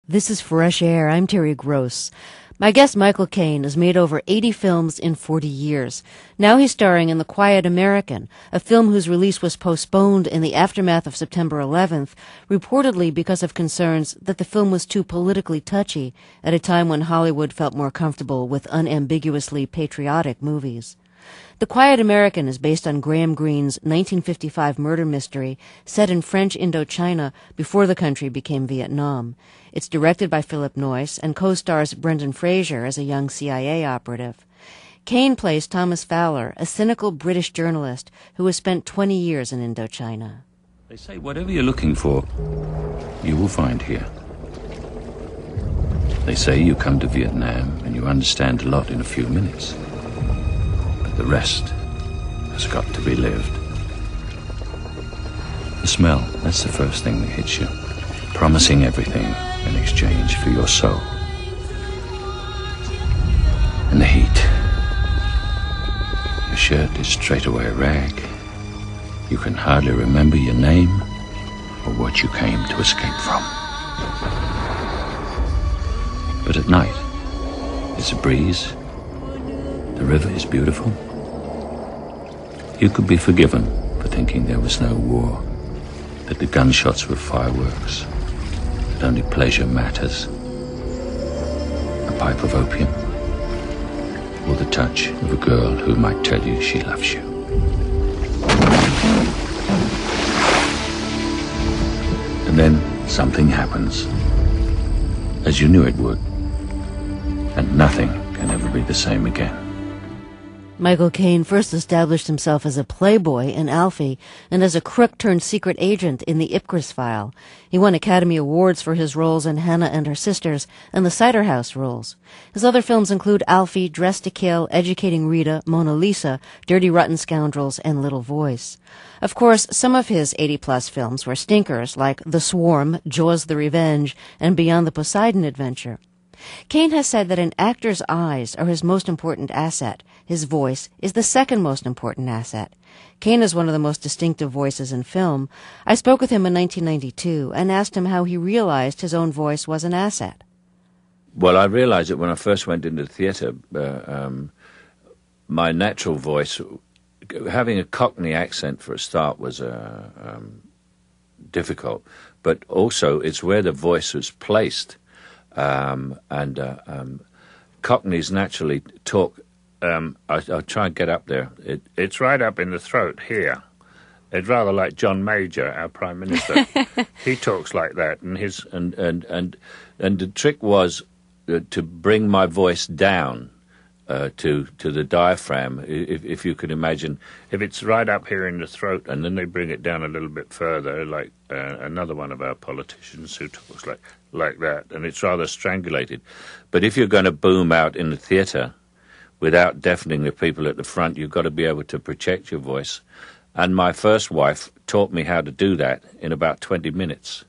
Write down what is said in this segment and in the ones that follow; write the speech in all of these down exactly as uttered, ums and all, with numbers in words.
This is Fresh Air. I'm Terry Gross. My guest, Michael Caine, has made over eighty films in forty years. Now he's starring in The Quiet American, a film whose release was postponed in the aftermath of September eleventh, reportedly because of concerns that the film was too politically touchy at a time when Hollywood felt more comfortable with unambiguously patriotic movies. The Quiet American is based on Graham Greene's nineteen fifty-five murder mystery set in French Indochina before the country became Vietnam. It's directed by Philip Noyce and co-stars Brendan Fraser as a young C I A operative. Caine plays Thomas Fowler, a cynical British journalist who has spent twenty years in Indochina. They say whatever you're looking for, you will find here. They say you come to Vietnam and you understand a lot in a few minutes. The rest has got to be lived. The smell, that's the first thing that hits you, promising everything in exchange for your soul. And the heat. Your shirt is straight away a rag. You can hardly remember your name or what you came to escape from. But at night, there's a breeze. The river is beautiful. You could be forgiven for thinking there was no war, that the gunshots were fireworks, that only pleasure matters. A pipe of opium, or the touch of a girl who might tell you she loves you. And then something happens, as you knew it would, and nothing can ever be the same again. Michael Caine first established himself as a playboy in Alfie and as a crook-turned-secret agent in the Ipcress File. He won Academy Awards for his roles in Hannah and Her Sisters and the Cider House Rules. His other films include Alfie, Dressed to Kill, Educating Rita, Mona Lisa, Dirty Rotten Scoundrels, and Little Voice. Of course, some of his eighty-plus films were stinkers like The Swarm, Jaws the Revenge, and Beyond the Poseidon Adventure. Caine has said that an actor's eyes are his most important asset. His voice is the second most important asset. Caine is one of the most distinctive voices in film. I spoke with him in nineteen ninety-two and asked him how he realized his own voice was an asset. Well, I realized it when I first went into the theatre. Uh, um, my natural voice, having a Cockney accent for a start, was uh, um, difficult. But also, it's where the voice was placed. Um, and uh, um, Cockneys naturally talk. Um, I, I'll try and get up there. It, it's right up in the throat here. It's rather like John Major, our Prime Minister. He talks like that, and his and and and and the trick was uh, to bring my voice down uh, to to the diaphragm. If, if you could imagine, if it's right up here in the throat, and then they bring it down a little bit further, like uh, another one of our politicians who talks like. like that, and it's rather strangulated. But if you're going to boom out in the theatre without deafening the people at the front, you've got to be able to project your voice. And my first wife taught me how to do that in about twenty minutes.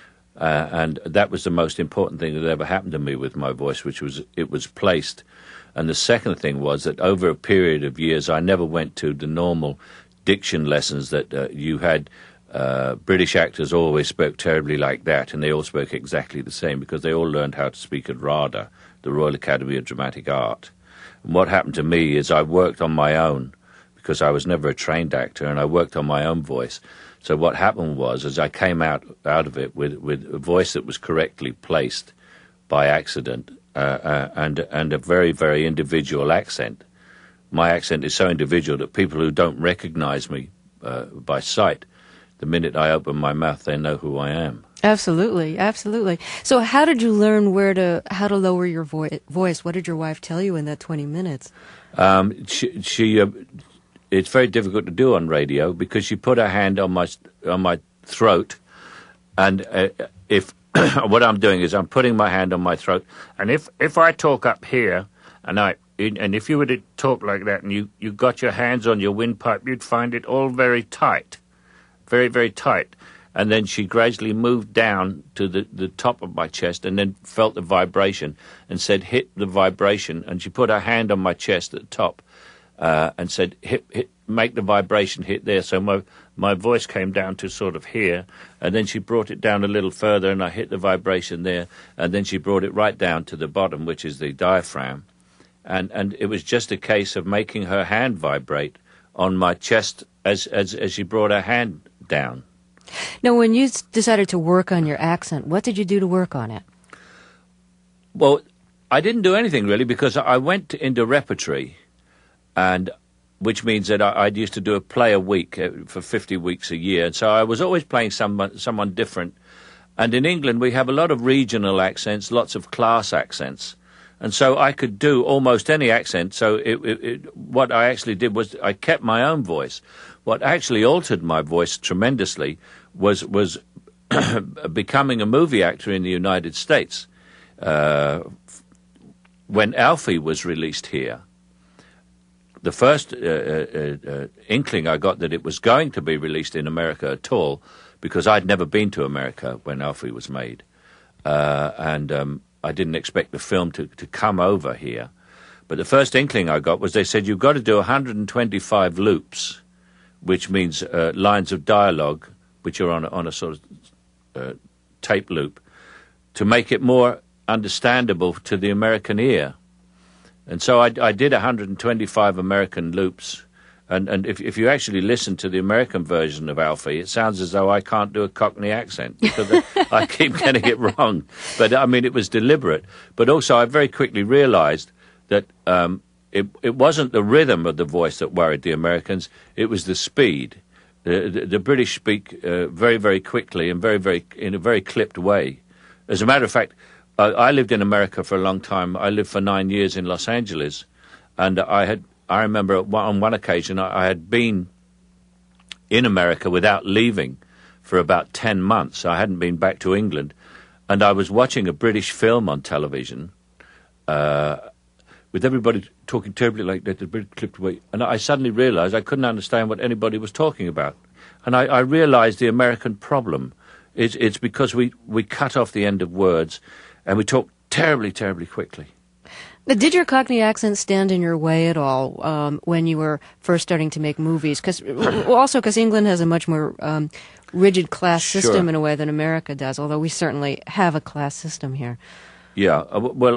Uh, and that was the most important thing that ever happened to me with my voice, which was it was placed. And the second thing was that over a period of years, I never went to the normal diction lessons that uh, you had. Uh, British actors always spoke terribly like that, and they all spoke exactly the same because they all learned how to speak at RADA, the Royal Academy of Dramatic Art. And what happened to me is I worked on my own because I was never a trained actor, and I worked on my own voice. So what happened was, as I came out, out of it with, with a voice that was correctly placed by accident uh, uh, and, and a very, very individual accent. My accent is so individual that people who don't recognize me uh, by sight, the minute I open my mouth, they know who I am. Absolutely, absolutely. So how did you learn where to how to lower your vo- voice? What did your wife tell you in that twenty minutes? Um, she, she uh, it's very difficult to do on radio because she put her hand on my on my throat, and uh, if what I'm doing is I'm putting my hand on my throat, and if if I talk up here, and I and if you were to talk like that, and you you got your hands on your windpipe, you'd find it all very tight. Very, very tight. And then she gradually moved down to the, the top of my chest and then felt the vibration and said, hit the vibration. And she put her hand on my chest at the top. uh, and said, hit, hit, make the vibration hit there. So my, my voice came down to sort of here, and then she brought it down a little further, and I hit the vibration there, and then she brought it right down to the bottom, which is the diaphragm. And, and it was just a case of making her hand vibrate on my chest as, as, as she brought her hand down. Now, when you decided to work on your accent, what did you do to work on it? Well, I didn't do anything really, because I went into repertory, and which means that I, I'd used to do a play a week for fifty weeks a year. And so I was always playing someone, someone different. And in England, we have a lot of regional accents, lots of class accents. And so I could do almost any accent. So it, it, it, what I actually did was I kept my own voice. What actually altered my voice tremendously was was becoming a movie actor in the United States. Uh, when Alfie was released here, the first uh, uh, uh, inkling I got that it was going to be released in America at all, because I'd never been to America when Alfie was made, uh, and um, I didn't expect the film to, to come over here. But the first inkling I got was they said, you've got to do one hundred twenty-five loops, which means uh, lines of dialogue, which are on a, on a sort of uh, tape loop, to make it more understandable to the American ear. And so I, I did one hundred twenty-five American loops, and, and if, if you actually listen to the American version of Alfie, it sounds as though I can't do a Cockney accent, because I keep getting it wrong. But, I mean, it was deliberate. But also I very quickly realized that um, it, it wasn't the rhythm of the voice that worried the Americans, it was the speed. The, the, the British speak uh, very, very quickly and very, very in a very clipped way. As a matter of fact, I, I lived in America for a long time. I lived for nine years in Los Angeles, and I had I remember on one occasion I, I had been in America without leaving for about ten months. I hadn't been back to England, and I was watching a British film on television, uh, with everybody talking terribly like that, the British clipped away, and I suddenly realized I couldn't understand what anybody was talking about. And I, I realized the American problem is it's because we, we cut off the end of words, and we talk terribly, terribly quickly. Now, did your Cockney accent stand in your way at all um, when you were first starting to make movies? Cause, also because England has a much more um, rigid class Sure. system in a way than America does, although we certainly have a class system here. Yeah, uh, well,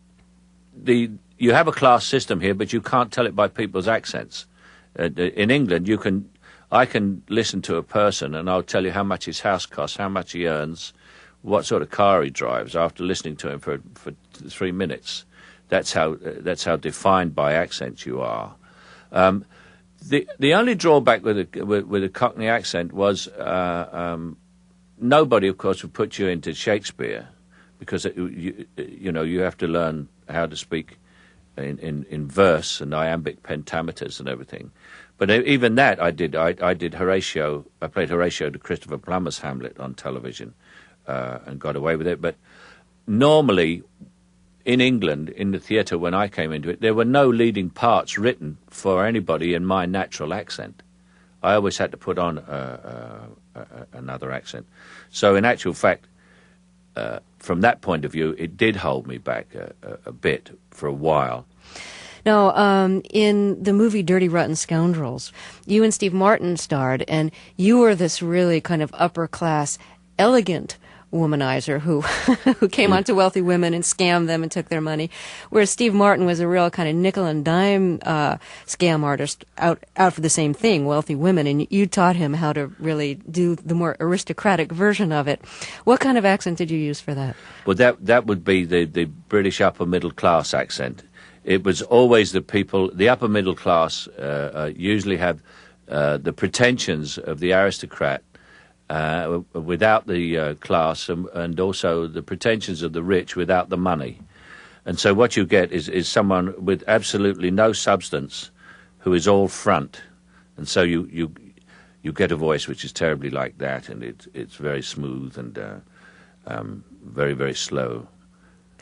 the you have a class system here, but you can't tell it by people's accents. Uh, in England, you can, I can listen to a person and I'll tell you how much his house costs, how much he earns, what sort of car he drives after listening to him for for three minutes. That's how uh, that's how defined by accent you are. Um, the the only drawback with a with, with a Cockney accent was uh, um, nobody, of course, would put you into Shakespeare, because it, you you know you have to learn how to speak in, in, in verse and iambic pentameters and everything. But even that I did. I, I did Horatio. I played Horatio to Christopher Plummer's Hamlet on television, uh, and got away with it. But normally, in England, in the theatre when I came into it, there were no leading parts written for anybody in my natural accent. I always had to put on uh, uh, uh, another accent. So in actual fact, uh, from that point of view, it did hold me back a, a, a bit for a while. Now, um, in the movie Dirty Rotten Scoundrels, you and Steve Martin starred, and you were this really kind of upper-class, elegant womanizer who who came Mm. onto wealthy women and scammed them and took their money, whereas Steve Martin was a real kind of nickel and dime uh, scam artist out out for the same thing, wealthy women, and you taught him how to really do the more aristocratic version of it. What kind of accent did you use for that? Well, that that would be the, the British upper middle class accent. It was always the people, the upper middle class uh, uh, usually have uh, the pretensions of the aristocrat, Uh, without the uh, class, and, and also the pretensions of the rich without the money. And so what you get is, is someone with absolutely no substance who is all front. And so you you, you get a voice which is terribly like that, and it, it's very smooth and uh, um, very, very slow.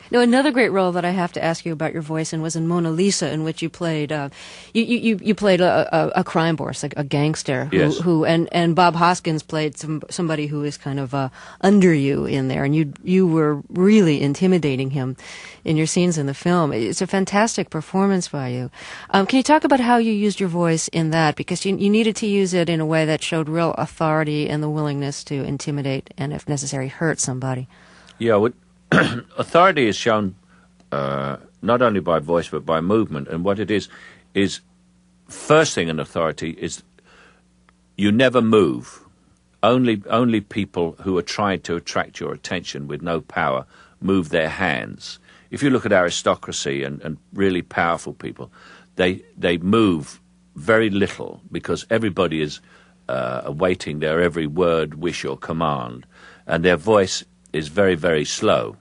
Now, another great role that I have to ask you about your voice in was in Mona Lisa, in which you played uh, you, you you played a, a, a crime boss, a, a gangster, who, yes. who and, and Bob Hoskins played some somebody who is kind of uh, under you in there, and you you were really intimidating him in your scenes in the film. It's a fantastic performance by you. Um, can you talk about how you used your voice in that? Because you you needed to use it in a way that showed real authority and the willingness to intimidate and, if necessary, hurt somebody. Yeah, well, authority is shown uh, not only by voice but by movement. And what it is, is first thing in authority is you never move. Only, only people who are trying to attract your attention with no power move their hands. If you look at aristocracy and, and really powerful people, they they move very little because everybody is uh, awaiting their every word, wish or command. And their voice is very, very slow,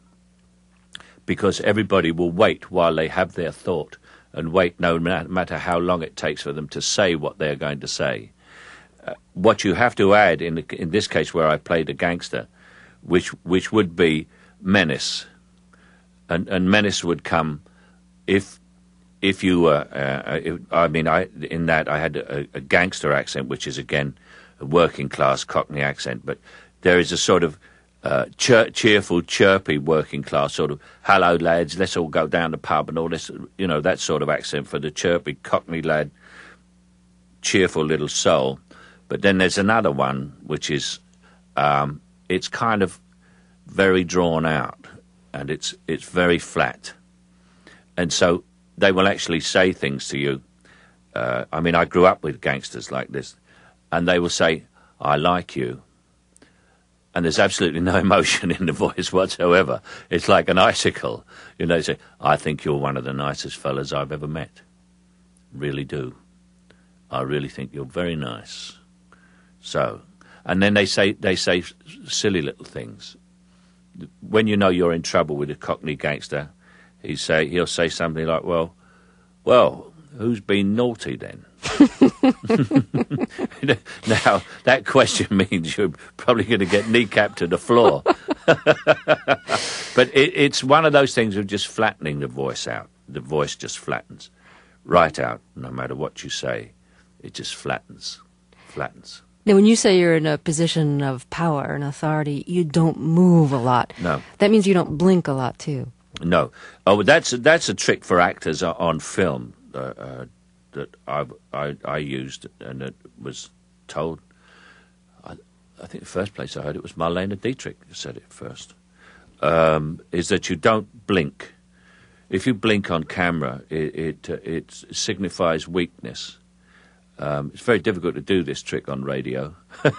because everybody will wait while they have their thought and wait no matter how long it takes for them to say what they're going to say. Uh, what you have to add, in the, in this case where I played a gangster, which which would be menace, and, and menace would come if if you were, uh, if, I mean, I in that I had a, a gangster accent, which is again a working class Cockney accent, but there is a sort of Uh, cheer, cheerful, chirpy working class sort of, hello lads, let's all go down the pub and all this, you know, that sort of accent for the chirpy Cockney lad, cheerful little soul. But then there's another one, which is, um, it's kind of very drawn out and it's it's very flat. And so they will actually say things to you. Uh, I mean, I grew up with gangsters like this, and they will say, I like you. And there's absolutely no emotion in the voice whatsoever. It's like an icicle. You know, they say, I think you're one of the nicest fellas I've ever met. Really do. I really think you're very nice. So, and then they say they say silly little things. When you know you're in trouble with a Cockney gangster, he say he'll say something like, well, well, who's been naughty then? Now, that question means you're probably going to get kneecapped to the floor. But it, it's one of those things of just flattening the voice out. The voice just flattens right out, no matter what you say. It just flattens, flattens. Now, when you say you're in a position of power and authority, you don't move a lot. No. That means you don't blink a lot, too. No. Oh, that's, that's a trick for actors on film. Uh, uh, that I, I I used, and it was told, I, I think the first place I heard it was Marlene Dietrich who said it first, um, is that you don't blink. If you blink on camera, it it, uh, it signifies weakness. Um, it's very difficult to do this trick on radio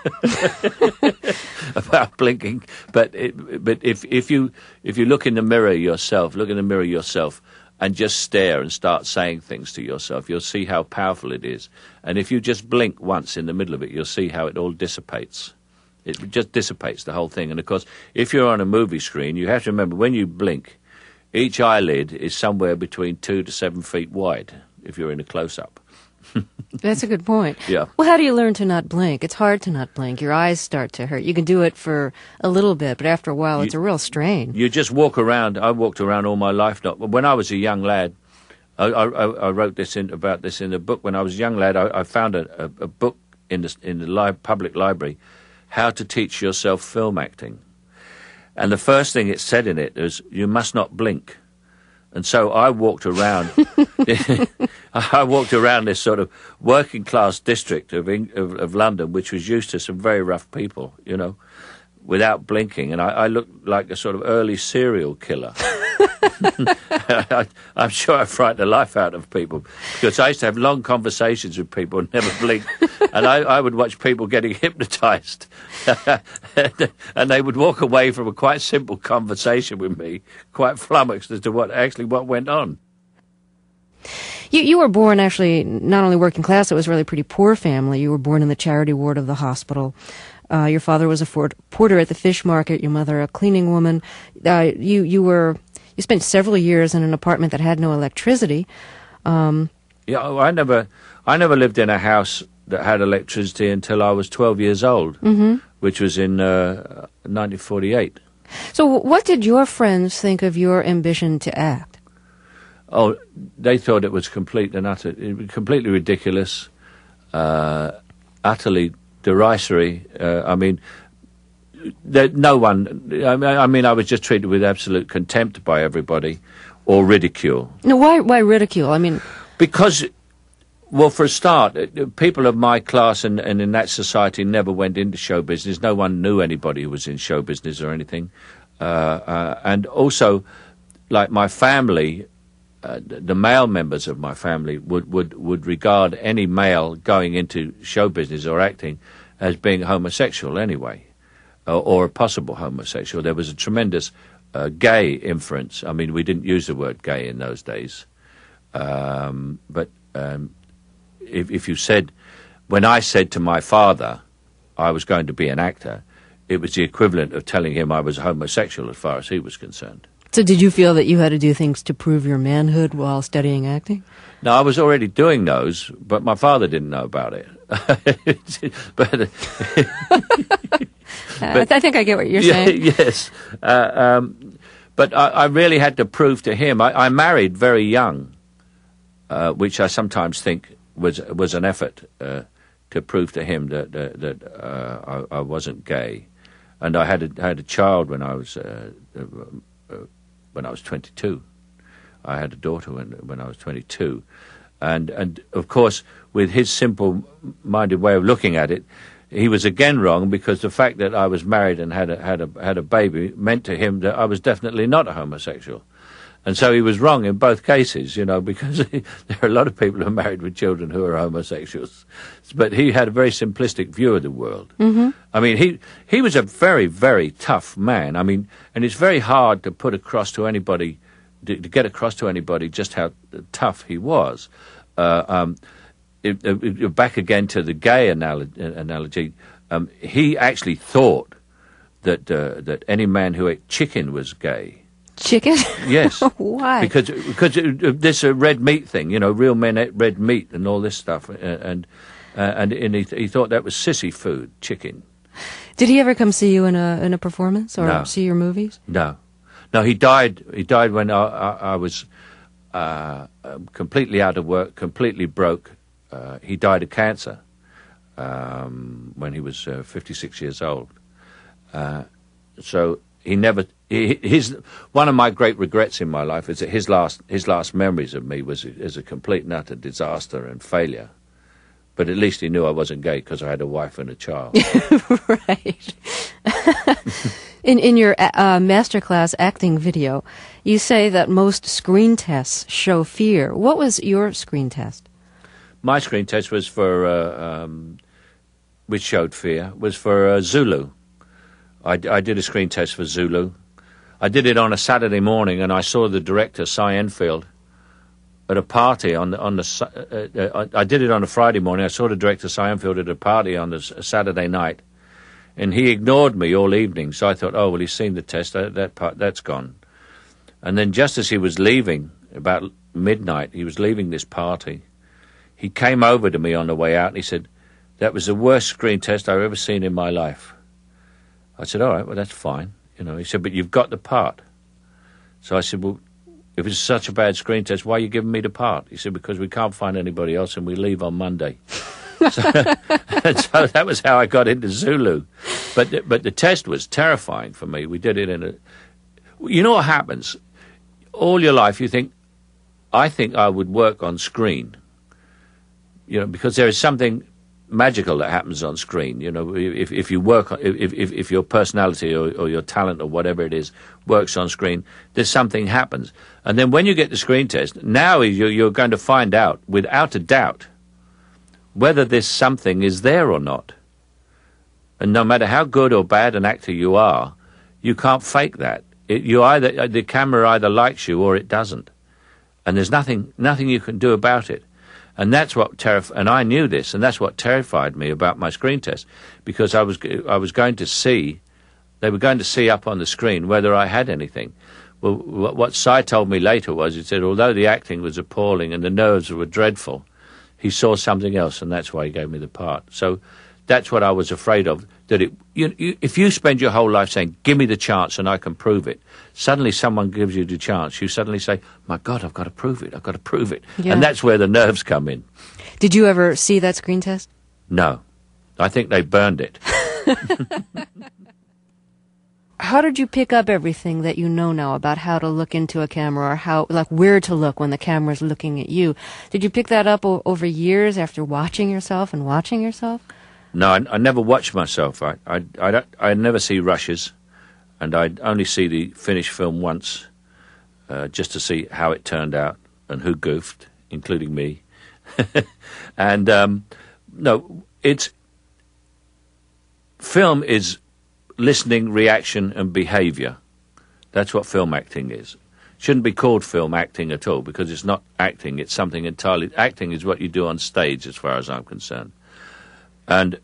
about blinking, but it, but if if you if you look in the mirror yourself, look in the mirror yourself, and just stare and start saying things to yourself, you'll see how powerful it is. And if you just blink once in the middle of it, you'll see how it all dissipates. It just dissipates the whole thing. And, of course, if you're on a movie screen, you have to remember, when you blink, each eyelid is somewhere between two to seven feet wide if you're in a close-up. That's a good point. Yeah. Well, how do you learn to not blink? It's hard to not blink. Your eyes start to hurt. You can do it for a little bit, but after a while, you, it's a real strain. You just walk around. I walked around all my life. Not when I was a young lad. I, I, I wrote this in about this in the book. When I was a young lad, I, I found a, a, a book in the in the li- public library, How to Teach Yourself Film Acting, and the first thing it said in it is, you must not blink. And so I walked around. I walked around this sort of working class district of, of of London, which was used to some very rough people, you know, without blinking, and I, I looked like a sort of early serial killer. I, I'm sure I frightened the life out of people, because I used to have long conversations with people and never blink, and I, I would watch people getting hypnotised, and they would walk away from a quite simple conversation with me, quite flummoxed as to what actually what went on. You you were born, actually, not only working class, it was a really pretty poor family. You were born in the charity ward of the hospital. Uh, your father was a fort- porter at the fish market, your mother a cleaning woman. Uh, you, you were... You spent several years in an apartment that had no electricity. Um, yeah, I never, I never lived in a house that had electricity until I was twelve years old, mm-hmm. which was in uh, nineteen forty-eight. So what did your friends think of your ambition to act? Oh, they thought it was complete and utter, completely ridiculous, uh, utterly derisory. Uh, I mean, there, no one. I mean, I mean, I was just treated with absolute contempt by everybody, or ridicule. No, why? Why ridicule? I mean, because, well, for a start, people of my class and, and in that society never went into show business. No one knew anybody who was in show business or anything, uh, uh, and also, like my family. Uh, the male members of my family would, would, would regard any male going into show business or acting as being homosexual anyway, or, or a possible homosexual. There was a tremendous uh, gay inference. I mean, we didn't use the word gay in those days. Um, but um, if, if you said, when I said to my father I was going to be an actor, it was the equivalent of telling him I was homosexual as far as he was concerned. So did you feel that you had to do things to prove your manhood while studying acting? No, I was already doing those, but my father didn't know about it. but, uh, but I think I get what you're yeah, saying. Yes. Uh, um, but I, I really had to prove to him. I, I married very young, uh, which I sometimes think was was an effort uh, to prove to him that that, that uh, I, I wasn't gay. And I had a, had a child when I was... Uh, uh, when I was twenty-two. I had a daughter when, when I was twenty-two. And, and of course, with his simple-minded way of looking at it, he was again wrong, because the fact that I was married and had a, had a, had a baby meant to him that I was definitely not a homosexual. And so he was wrong in both cases, you know, because he, there are a lot of people who are married with children who are homosexuals. But he had a very simplistic view of the world. Mm-hmm. I mean, he, he was a very, very tough man. I mean, and it's very hard to put across to anybody, to, to get across to anybody just how tough he was. Uh, um, it, it, back again to the gay analogy, analogy um, he actually thought that uh, that any man who ate chicken was gay. Chicken? Yes. Why? Because because this uh, red meat thing, you know, real men ate red meat and all this stuff, uh, and uh, and and he, he thought that was sissy food, chicken. Did he ever come see you in a in a performance or No. see your movies? No, no. He died. He died when I, I, I was uh, completely out of work, completely broke. Uh, he died of cancer um, when he was uh, fifty-six years old. Uh, so he never. His one of my great regrets in my life is that his last his last memories of me was as a complete and utter disaster and failure. But at least he knew I wasn't gay because I had a wife and a child. Right. in in your uh, masterclass acting video, you say that most screen tests show fear. What was your screen test? My screen test was for, uh, um, which showed fear, was for uh, Zulu. I, I did a screen test for Zulu. I did it on a Saturday morning, and I saw the director, Cy Enfield, at a party on the on the. Uh, uh, I did it on a Friday morning. I saw the director, Cy Enfield, at a party on the Saturday night, and he ignored me all evening. So I thought, oh well, he's seen the test. That, that part that's gone. And then, just as he was leaving, about midnight, he was leaving this party. He came over to me on the way out, and he said, "That was the worst screen test I've ever seen in my life." I said, "All right, well that's fine." You know, he said, "But you've got the part." So I said, "Well, if it's such a bad screen test, why are you giving me the part?" He said, "Because we can't find anybody else and we leave on Monday." so, so that was how I got into Zulu. But the, but the test was terrifying for me. We did it in a... You know what happens? All your life you think, I think I would work on screen. You know, because there is something magical that happens on screen. You know, if if you work, if if, if your personality or, or your talent or whatever it is works on screen, there's something happens. And then when you get the screen test, now you're, you're going to find out, without a doubt, whether this something is there or not. And no matter how good or bad an actor you are, you can't fake that. It, you either the camera either likes you or it doesn't, and there's nothing nothing you can do about it. And that's what terrif- and I knew this, and that's what terrified me about my screen test, because I was I was going to see, they were going to see up on the screen whether I had anything. Well, what Cy told me later was, he said, although the acting was appalling and the nerves were dreadful, he saw something else, and that's why he gave me the part. So that's what I was afraid of. That it, you, you, if you spend your whole life saying, "Give me the chance and I can prove it," suddenly someone gives you the chance. You suddenly say, "My God, I've got to prove it. I've got to prove it," yeah. and that's where the nerves come in. Did you ever see that screen test? No, I think they burned it. How did you pick up everything that you know now about how to look into a camera, or how, like, where to look when the camera's looking at you? Did you pick that up o- over years after watching yourself and watching yourself? No, I, I never watch myself. I, I, I, don't, I never see rushes, and I only see the finished film once, uh, just to see how it turned out and who goofed, including me. and um, no, it's film is listening, reaction, and behaviour. That's what film acting is. Shouldn't be called film acting at all, because it's not acting. It's something entirely. Acting is what you do on stage, as far as I'm concerned. And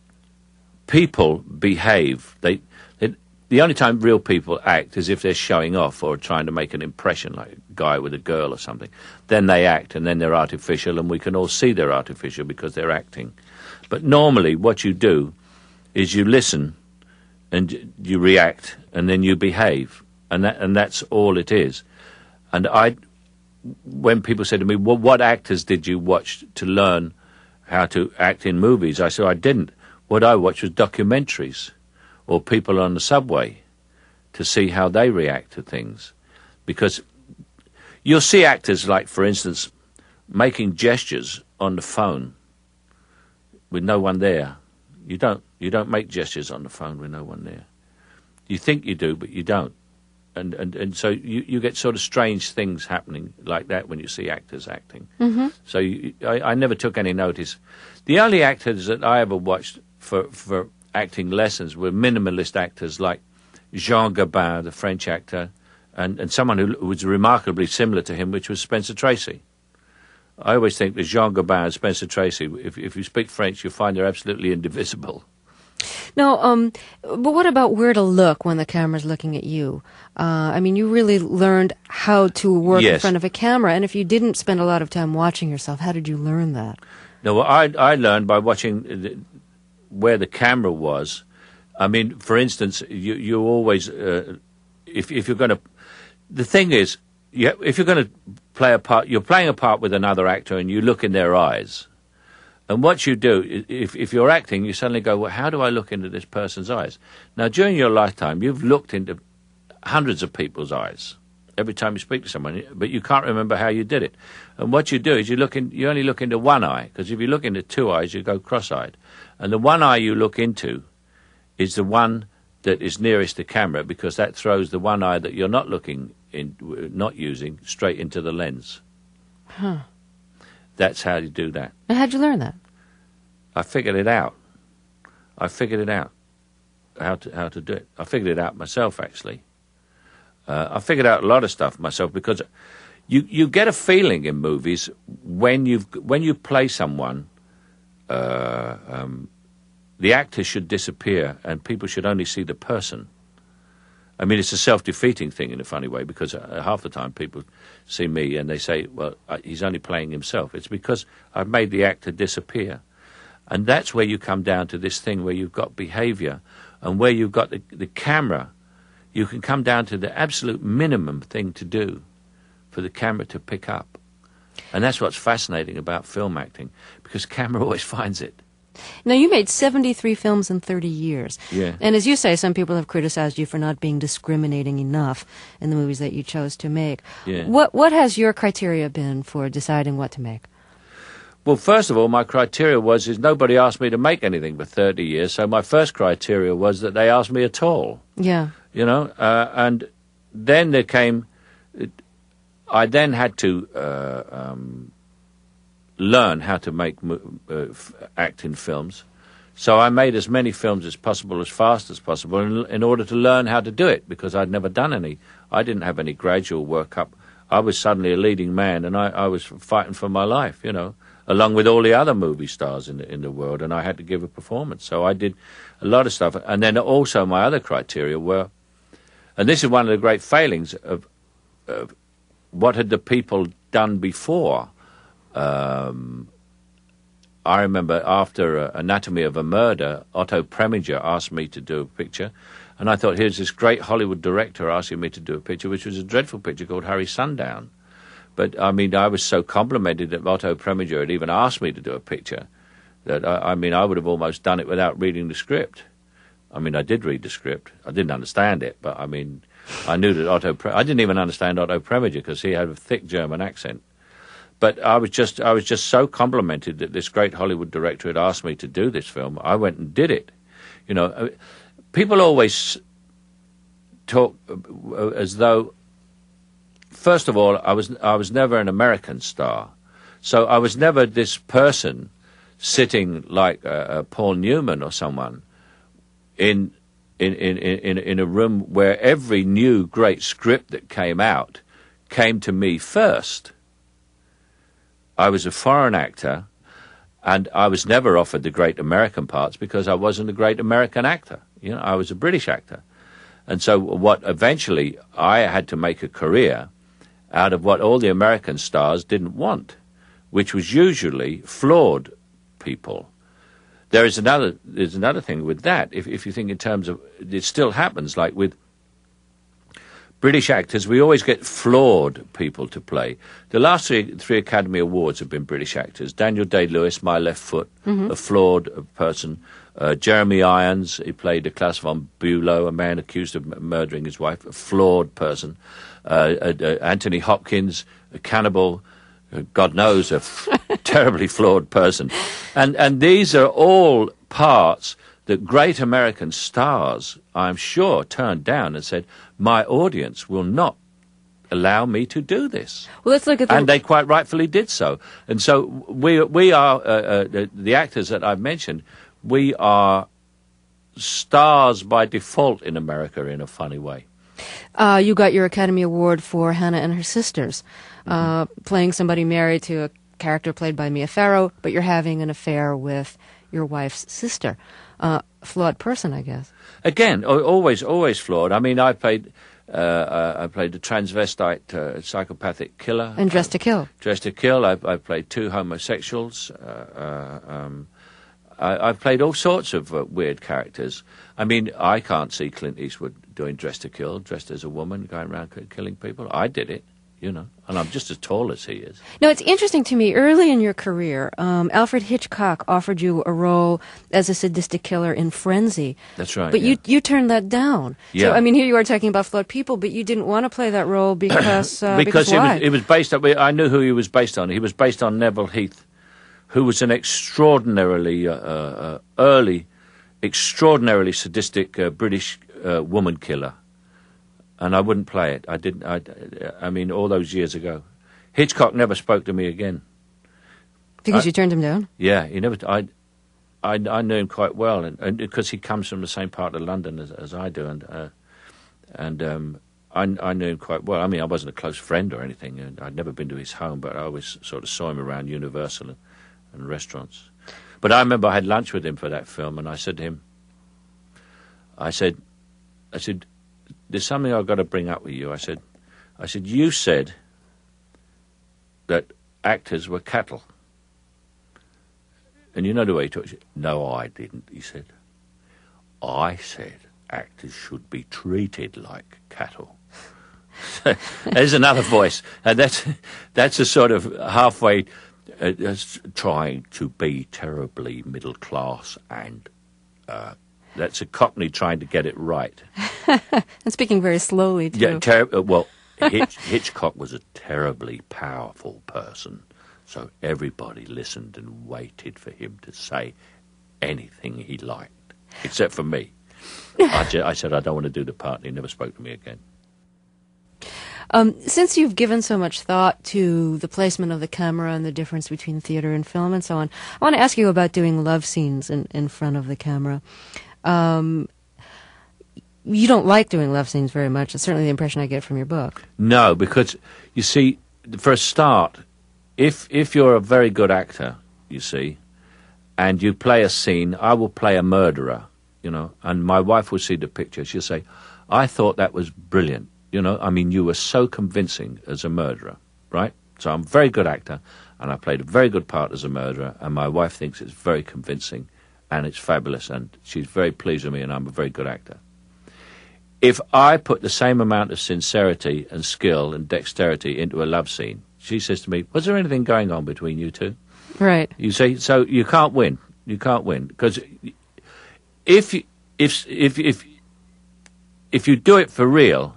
people behave. They, they the only time real people act is if they're showing off or trying to make an impression, like a guy with a girl or something. Then they act, and then they're artificial, and we can all see they're artificial because they're acting. But normally, what you do is you listen, and you react, and then you behave, and that and that's all it is. And I, when people say to me, "Well, what actors did you watch to learn how to act in movies?" I said, "I didn't. What I watched was documentaries, or people on the subway, to see how they react to things, because you'll see actors, like, for instance, making gestures on the phone with no one there. You don't. You don't make gestures on the phone with no one there. You think you do, but you don't. And and, and so you, you get sort of strange things happening like that when you see actors acting. Mm-hmm. So you, I, I never took any notice. The only actors that I ever watched for, for acting lessons were minimalist actors like Jean Gabin, the French actor, and, and someone who was remarkably similar to him, which was Spencer Tracy. I always think that Jean Gabin and Spencer Tracy, if, if you speak French, you'll find they're absolutely indivisible. No, um, but what about where to look when the camera's looking at you? Uh, I mean, you really learned how to work Yes. in front of a camera, and if you didn't spend a lot of time watching yourself, how did you learn that? No, well, I, I learned by watching the, where the camera was. I mean, for instance, you, you always, uh, if, if you're going to, the thing is, you, if you're going to play a part, you're playing a part with another actor and you look in their eyes. And what you do, if, if you're acting, you suddenly go, well, how do I look into this person's eyes? Now, during your lifetime, you've looked into hundreds of people's eyes every time you speak to someone, but you can't remember how you did it. And what you do is you look in, you only look into one eye, because if you look into two eyes, you go cross-eyed. And the one eye you look into is the one that is nearest the camera, because that throws the one eye that you're not looking in, not using, straight into the lens. Huh. That's how you do that. And how'd you learn that? I figured it out. I figured it out, how to how to do it. I figured it out myself, actually. Uh, I figured out a lot of stuff myself, because you, you get a feeling in movies when you when you play someone, uh, um, the actor should disappear and people should only see the person. I mean, it's a self-defeating thing in a funny way, because uh, half the time people see me and they say, well, uh, he's only playing himself. It's because I've made the actor disappear. And that's where you come down to this thing where you've got behaviour and where you've got the, the camera. You can come down to the absolute minimum thing to do for the camera to pick up. And that's what's fascinating about film acting, because camera always finds it. Now, you made seventy-three films in thirty years. Yeah. And as you say, some people have criticized you for not being discriminating enough in the movies that you chose to make. Yeah. What What has your criteria been for deciding what to make? Well, first of all, my criteria was is nobody asked me to make anything for thirty years, so my first criteria was that they asked me at all. Yeah. You know, uh, and then there came, I then had to uh, um, learn how to make uh, act in films. So I made as many films as possible, as fast as possible, in, in order to learn how to do it, because I'd never done any. I didn't have any gradual workup. I was suddenly a leading man, and I, I was fighting for my life, you know, along with all the other movie stars in the, in the world, and I had to give a performance. So I did a lot of stuff. And then also my other criteria were, and this is one of the great failings of, of what had the people done before. Um, I remember after uh, Anatomy of a Murder, Otto Preminger asked me to do a picture, and I thought, here's this great Hollywood director asking me to do a picture, which was a dreadful picture called Harry Sundown. But, I mean, I was so complimented that Otto Preminger had even asked me to do a picture that, I, I mean, I would have almost done it without reading the script. I mean, I did read the script. I didn't understand it, but, I mean, I knew that Otto... Pre- I didn't even understand Otto Preminger because he had a thick German accent. But I was just I was just so complimented that this great Hollywood director had asked me to do this film. I went and did it. You know, people always talk as though, first of all, I was I was never an American star, so I was never this person sitting like uh, uh, Paul Newman or someone in in, in in in a room where every new great script that came out came to me first. I was a foreign actor, and I was never offered the great American parts because I wasn't a great American actor. You know, I was a British actor. And so what eventually I had to make a career out of what all the American stars didn't want, which was usually flawed people. There is another there's another thing with that. If if you think in terms of, it still happens, like with British actors, we always get flawed people to play. The last three, three Academy Awards have been British actors. Daniel Day-Lewis, My Left Foot, mm-hmm. a flawed person. Uh, Jeremy Irons, he played a Klaus von Bülow, a man accused of m- murdering his wife, a flawed person. Uh, uh, uh, Anthony Hopkins, a cannibal, uh, God knows, a f- terribly flawed person. And, and these are all parts that great American stars, I'm sure, turned down and said, my audience will not allow me to do this. Well, let's look at the... And they quite rightfully did so. And so we we are, uh, uh, the, the actors that I've mentioned, we are stars by default in America in a funny way. Uh, you got your Academy Award for Hannah and Her Sisters, mm-hmm. uh, playing somebody married to a character played by Mia Farrow, but you're having an affair with your wife's sister. Uh, flawed person, I guess. Again, always, always flawed. I mean, I played, uh, uh, I played a transvestite, uh, psychopathic killer. And Dressed to Kill. Dressed to Kill. I, I played two homosexuals. Uh, uh, um, I, I've played all sorts of uh, weird characters. I mean, I can't see Clint Eastwood doing Dressed to Kill, dressed as a woman, going around killing people. I did it. You know, and I'm just as tall as he is. No, it's interesting to me. Early in your career, um, Alfred Hitchcock offered you a role as a sadistic killer in Frenzy. That's right. But yeah. you you turned that down. Yeah. So, I mean, here you are talking about flawed people, but you didn't want to play that role because uh, because, because why? It was, it was based on. I knew who he was based on. He was based on Neville Heath, who was an extraordinarily uh, uh, early, extraordinarily sadistic uh, British uh, woman killer. And I wouldn't play it. I didn't. I, I mean, all those years ago, Hitchcock never spoke to me again. Because I, you turned him down? Yeah, he never. I, I, I knew him quite well, and, and because he comes from the same part of London as, as I do, and uh, and um, I, I knew him quite well. I mean, I wasn't a close friend or anything, and I'd never been to his home, but I always sort of saw him around Universal and, and restaurants. But I remember I had lunch with him for that film, and I said to him, I said, I said. There's something I've got to bring up with you. I said, I said, you said that actors were cattle. And you know the way he talks? No, I didn't, he said. I said actors should be treated like cattle. There's another voice. And that's, that's a sort of halfway uh, trying to be terribly middle class and uh that's a Cockney trying to get it right. And speaking very slowly, too. Yeah, ter- well, Hitch- Hitchcock was a terribly powerful person, so everybody listened and waited for him to say anything he liked, except for me. I, ju- I said, I don't want to do the part, and he never spoke to me again. Um, since you've given so much thought to the placement of the camera and the difference between theater and film and so on, I want to ask you about doing love scenes in, in front of the camera. Um, you don't like doing love scenes very much. It's certainly the impression I get from your book. No, because, you see, for a start, if if you're a very good actor, you see, and you play a scene, I will play a murderer, you know, and my wife will see the picture. She'll say, I thought that was brilliant, you know. I mean, you were so convincing as a murderer, right? So I'm a very good actor, and I played a very good part as a murderer, and my wife thinks it's very convincing, and it's fabulous, and she's very pleased with me, and I'm a very good actor. If I put the same amount of sincerity and skill and dexterity into a love scene, she says to me, was there anything going on between you two? Right. You see, so you can't win. You can't win. Because if, you, if, if, if, if you do it for real,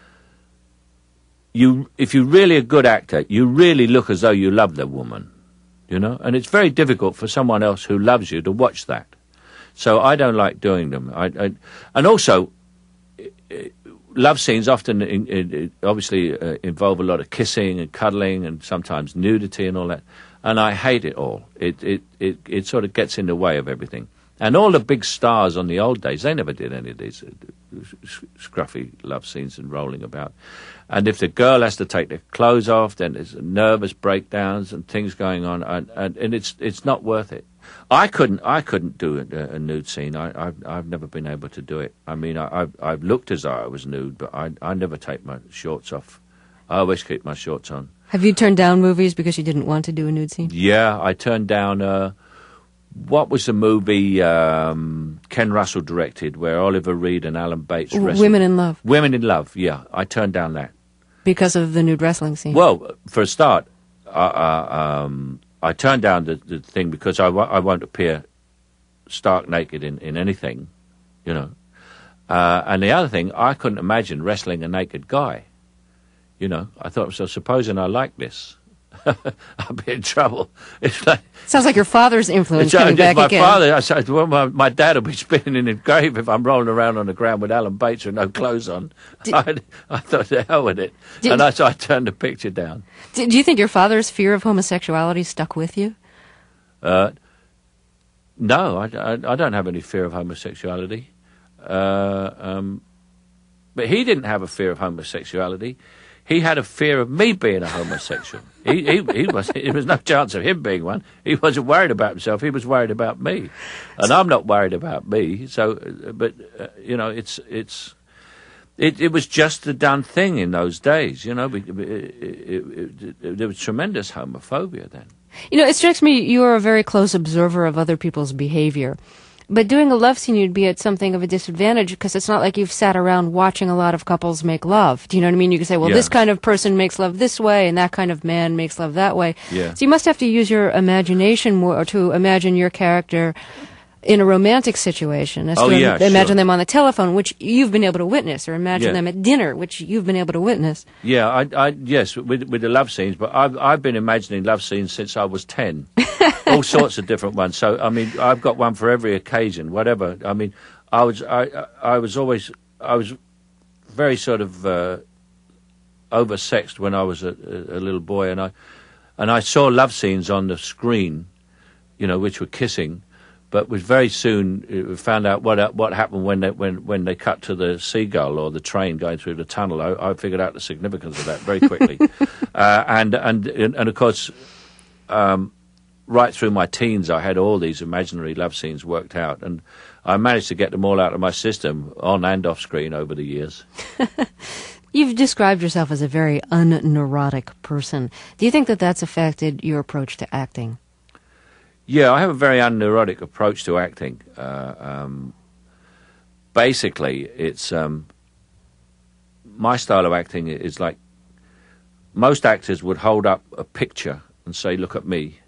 you, if you're really a good actor, you really look as though you love the woman, you know? And it's very difficult for someone else who loves you to watch that. So I don't like doing them. I, I, and also, love scenes often in, in, obviously uh, involve a lot of kissing and cuddling and sometimes nudity and all that. And I hate it all. It, it, it, it sort of gets in the way of everything. And all the big stars on the old days, they never did any of these uh, scruffy love scenes and rolling about. And if the girl has to take their clothes off, then there's nervous breakdowns and things going on, and, and, and it's it's not worth it. I couldn't I couldn't do a, a nude scene. I, I've I've never been able to do it. I mean, I, I've I've looked as though I was nude, but I I never take my shorts off. I always keep my shorts on. Have you turned down movies because you didn't want to do a nude scene? Yeah, I turned down. Uh, what was the movie um, Ken Russell directed, where Oliver Reed and Alan Bates wrestled? Women in Love. Women in Love. Yeah, I turned down that because of the nude wrestling scene. Well, for a start, uh, uh, um, I turned down the, the thing because I, w- I won't appear stark naked in, in anything, you know. Uh, and the other thing, I couldn't imagine wrestling a naked guy. You know, I thought, so supposing I like this, I'll be in trouble. It's like, sounds like your father's influence coming back my again. Father, I said, well, my, my dad will be spinning in his grave if I'm rolling around on the ground with Alan Bates with no clothes on. Did, I, I thought, the hell with it. Did, and I, so I turned the picture down. Did, do you think your father's fear of homosexuality stuck with you? Uh, no, I, I, I don't have any fear of homosexuality. Uh, um, but he didn't have a fear of homosexuality. He had a fear of me being a homosexual. he, he, he was, there was no chance of him being one. He wasn't worried about himself. He was worried about me, and I'm not worried about me. So, but uh, you know, it's it's it, it was just the done thing in those days. You know, it, it, it, it, there was tremendous homophobia then. You know, it strikes me you are a very close observer of other people's behavior. But doing a love scene, you'd be at something of a disadvantage because it's not like you've sat around watching a lot of couples make love. Do you know what I mean? You can say, well, yeah. this kind of person makes love this way, and that kind of man makes love that way. Yeah. So you must have to use your imagination more to imagine your character in a romantic situation, as oh, to yeah, im- imagine sure. them on the telephone, which you've been able to witness, or imagine yeah. them at dinner, which you've been able to witness. Yeah, I, I yes, with with the love scenes, but I've I've been imagining love scenes since I was ten, all sorts of different ones. So I mean, I've got one for every occasion, whatever. I mean, I was I I was always I was very sort of uh, oversexed when I was a, a little boy, and I and I saw love scenes on the screen, you know, which were kissing. But was very soon found out what what happened when they when, when they cut to the seagull or the train going through the tunnel. I, I figured out the significance of that very quickly, uh, and and and of course, um, right through my teens, I had all these imaginary love scenes worked out, and I managed to get them all out of my system on and off screen over the years. You've described yourself as a very unneurotic person. Do you think that that's affected your approach to acting? Yeah, I have a very unneurotic approach to acting. Uh, um, basically, it's um, my style of acting is like most actors would hold up a picture and say, "Look at me."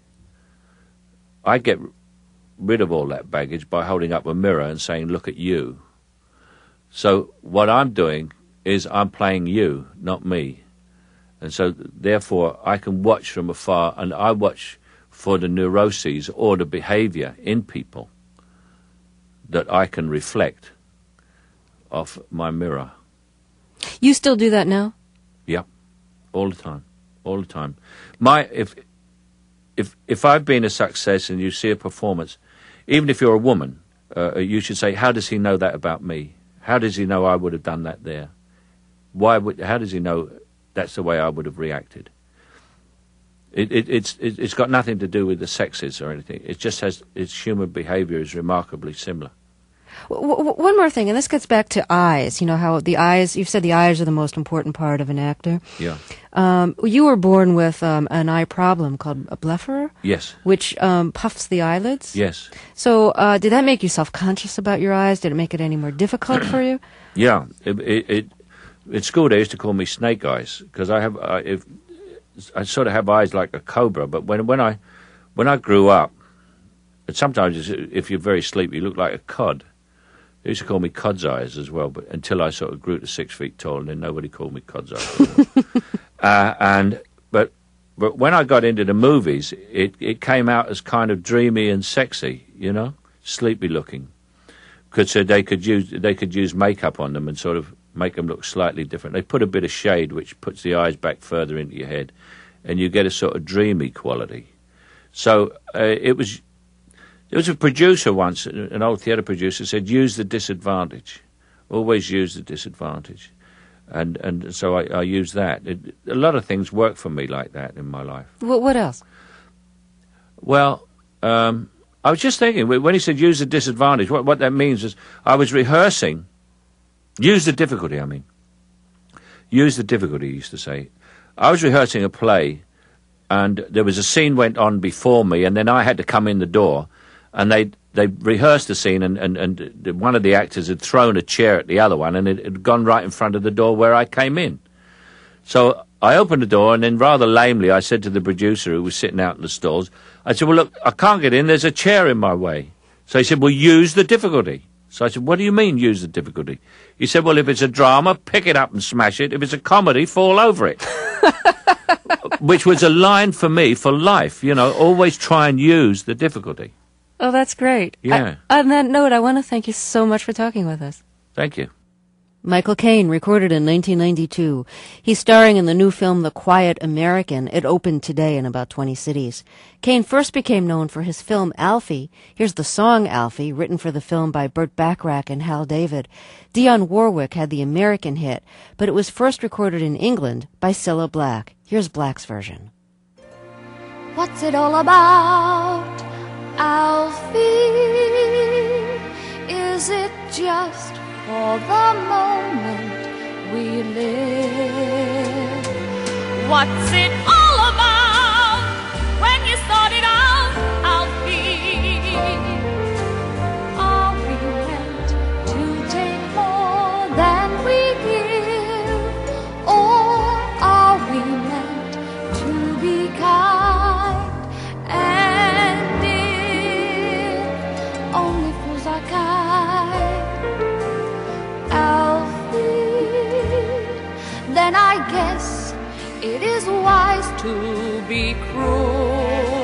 I get rid of all that baggage by holding up a mirror and saying, "Look at you." So what I'm doing is I'm playing you, not me, and so therefore I can watch from afar, and I watch for the neuroses or the behavior in people that I can reflect off my mirror. You still do that now? Yeah, all the time, all the time. My if if if I've been a success and you see a performance, even if you're a woman, uh, you should say, "How does he know that about me? How does he know I would have done that there? Why would? How does he know that's the way I would have reacted?" It, it, it's it, it's got nothing to do with the sexes or anything. It just has its human behaviour is remarkably similar. W- w- one more thing, and this gets back to eyes. You know how the eyes, you've said the eyes are the most important part of an actor. Yeah. Um, you were born with um, an eye problem called a blepharer? Yes. Which um, puffs the eyelids? Yes. So uh, did that make you self-conscious about your eyes? Did it make it any more difficult for you? Yeah. It, it, it, at school, they used to call me snake eyes because I have, uh, if, I sort of have eyes like a cobra. But when when I when I grew up, and sometimes if you're very sleepy, you look like a cod. They used to call me Cod's eyes as well, but until I sort of grew to six feet tall, and then nobody called me Cod's eyes. uh, and but but when I got into the movies, it, it came out as kind of dreamy and sexy, you know, sleepy looking, because uh, they could use they could use makeup on them and sort of make them look slightly different. They put a bit of shade, which puts the eyes back further into your head, and you get a sort of dreamy quality. So uh, it was. There was a producer once, an old theatre producer, said, use the disadvantage. Always use the disadvantage. And and so I, I use that. It, a lot of things work for me like that in my life. What, what else? Well, um, I was just thinking, when he said use the disadvantage, what, what that means is I was rehearsing. Use the difficulty, I mean. Use the difficulty, he used to say. I was rehearsing a play, and there was a scene went on before me, and then I had to come in the door. And they they rehearsed the scene, and, and, and one of the actors had thrown a chair at the other one, and it had gone right in front of the door where I came in. So I opened the door, and then rather lamely I said to the producer who was sitting out in the stalls, I said, well, look, I can't get in, there's a chair in my way. So he said, well, use the difficulty. So I said, what do you mean, use the difficulty? He said, well, if it's a drama, pick it up and smash it. If it's a comedy, fall over it. Which was a line for me for life, you know, always try and use the difficulty. Oh, that's great. Yeah. I, on that note, I want to thank you so much for talking with us. Thank you. Michael Caine, recorded in nineteen ninety-two. He's starring in the new film The Quiet American. It opened today in about twenty cities. Caine first became known for his film Alfie. Here's the song Alfie, written for the film by Burt Bacharach and Hal David. Dionne Warwick had the American hit, but it was first recorded in England by Cilla Black. Here's Black's version. What's it all about, Alfie? Is it just for the moment we live? What's it all about when you started out, Alfie? Are we meant to take more than we give? Or are we meant to be kind? And if only fools are kind, then I guess it is wise to be cruel.